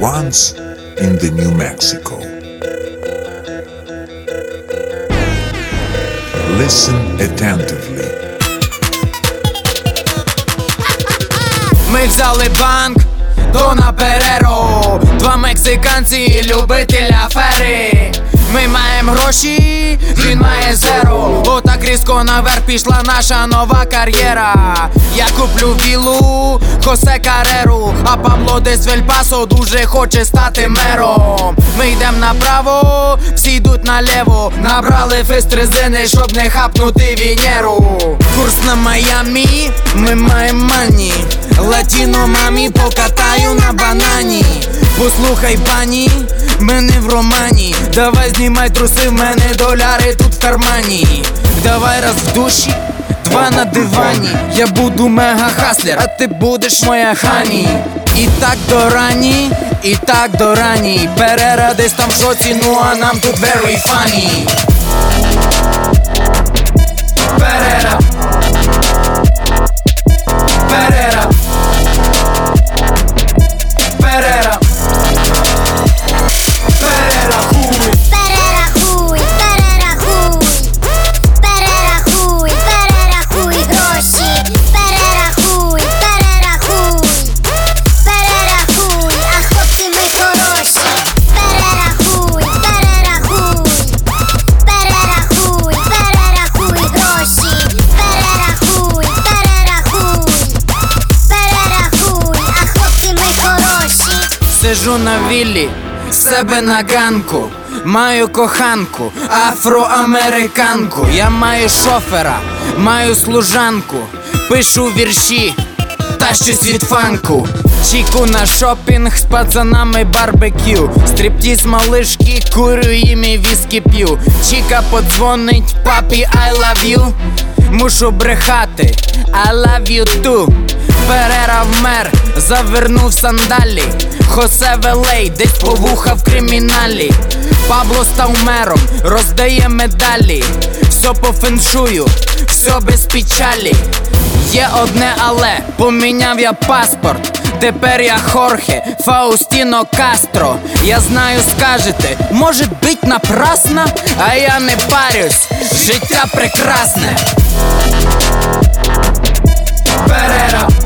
once in the New Mexico. Listen attentively. Ми взяли банк до напереро. Два мексиканці, любителі афери. Ми маємо гроші, він має зеро. Отак різко наверх пішла наша нова кар'єра. Я куплю віллу, Хосе Кареру, а Пабло десь в Ель-Пасо дуже хоче стати мером. Ми йдем направо, всі йдуть наліво. Набрали фест резини, щоб не хапнути Венеру. Курс на Майамі, ми маємо мані. Латіно мамі покатаю на банані. Послухай, пані, ми не в романі. Давай знімай труси, в мене доляри тут в кармані. Давай раз в душі, два на дивані. Я буду мега-хаслер, а ти будеш моя хані. І так до рані, і так до рані. Перера десь там в шоці, ну а нам тут very funny. Перера, Перера, Перера, Перера, хуй. Перера хуй, Перера хуй. Перера хуй, Перера хуй гроші. Перера хуй, Перера хуй. Перера хуй, а хлопці ми хороші. Перера хуй, Перера хуй. Перера хуй, Перера хуй гроші. Перера хуй, Перера хуй. Перера хуй, а хлопці ми хороші. Сижу на віллі, себе на ганку. Маю коханку, афроамериканку. Я маю шофера, маю служанку. Пишу вірші, та щось від фанку. Чіку на шопінг з пацанами барбекю. Стріптіз малишки, курю їм і віскі п'ю. Чіка подзвонить, папі I love you. Мушу брехати, I love you too. Перера вмер, завернув сандалі. Хосе Велей, десь по вуха в криміналі. Пабло став мером, роздає медалі. Все по феншую, все без печалі. Є одне але, поміняв я паспорт. Тепер я Хорхе Фаустіно Кастро. Я знаю, скажете, може бить напрасно, а я не парюсь, життя прекрасне. Перера,